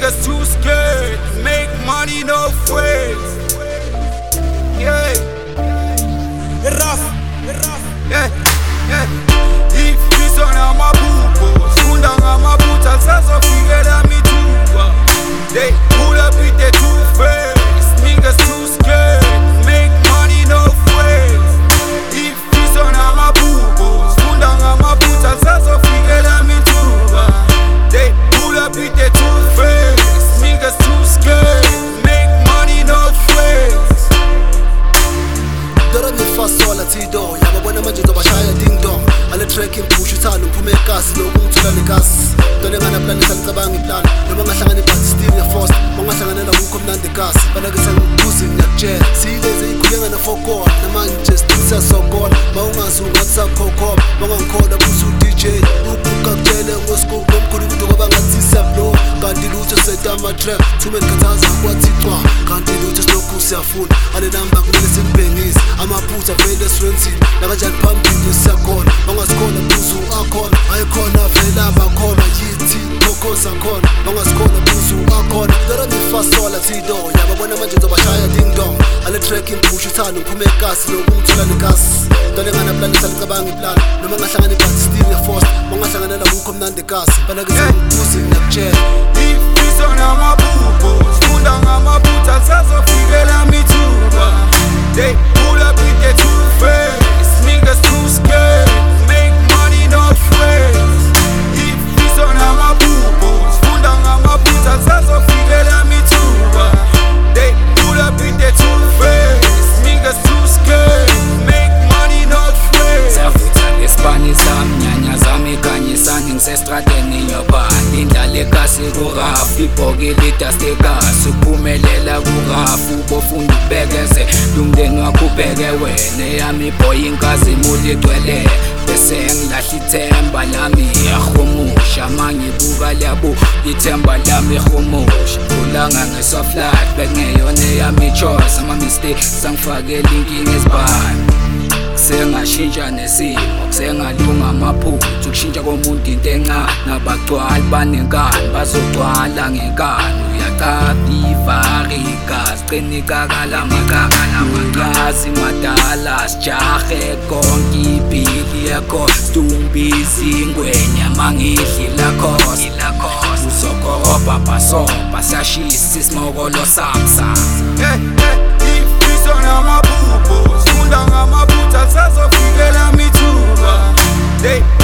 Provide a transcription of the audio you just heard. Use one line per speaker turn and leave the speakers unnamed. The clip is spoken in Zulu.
niggas too scared. Make money, no friends. Yeah. Rough. Yeah. Ifiso namabuko, sifunda ngamabutha sazofikela mithuba. They pull up with the two-face, niggas too scared. Make money, no friends. Ifiso namabuko, sifunda ngamabutha sazofikela mithuba. They pull up with the two-face, niggas too scared. Make money, no friends.
Dora mi fasola tido, yababona manje zobashaya ding dong. Ale track impusha uthanda uphume ekasi lokungithola nekasi. Dona ngana plan esalicabanga iplan, noma ngahlangana ibhathi still ya force, mangahlangana ukho mnandi kasi. Bana ke sengikubuza ngiyakutshela, sileze ikhuleka na fokona, namanje just sisasokona. Mawungazi ungatsakhokhoma, mangangikhola buza DJ, ubuka kutshele ngoscope omkhulu ukuthi ngoba ngathi siyablo. Kanti lutho set ama track, thume ngikhathaza kwathi cwa. Kanti lutho silokhu siyafuna, ale namba kumele simbhengise. Amaphutha vele eswenzini, nakanjani phambili siyakhona. Mangasikhona buzu akhona, ayikhona vela bakhona. Yithi khokhoza khona, mangasikhona buzu akhona. Dora mi fasola tido, yababona manje zobashaya ding dong. Ale track impusha uthanda uphume ekasi lokungithola nekasi. Dona ngana plan esalicabanga iplan, noma ngahlangana ibhathi still ya force, mangahlangana ukho mnandi kasi. Bana ke sengikubuza ngiyakutshela.
Ifiso namabuko, sifunda ngamabutha sazofikela mithuba. They pull up with the two-face, niggas too scared. Make money, no friends. Ifiso namabuko, sifunda ngamabutha sazofikela mithuba. They pull up with the two-face, niggas too scared. Make money, no friends.
Savutha ngesibani sami, nyanya zami kanyisani ngisestradeni yobani. Indlala ekasi kurafu, ibhokile idastekasi. Ukuphumelela kurafu, ubofunda ubekeze. Lumndeni wakho ubheke wena, eyami boy inkazimulo igcwele. Bese ngilahla ithemba lami yahumusha, mangibuka liyabo ithemba lami yahumusha. Kulanga nge-soft life, bekungeyona eyami choice. Ama-mistakes angifakela inkinga ezibani. Kusengashintsha nesimo, kusengalunga amaphutha. Ukushintsha komuntu into encane, nabagcwali banenkani bazogcwala ngenkani. Uyaqapha ivarika, siqinikakala makakala. Uyazi madala, sijahe konke ibhili yakho. Situmbizi ingwenya mangidli lakhosi. Uzokoroba bhasoba, siyashisa isimokolo samsa.
Ifiso namabuko, sifunda ngamabutha sazofikela mithuba. They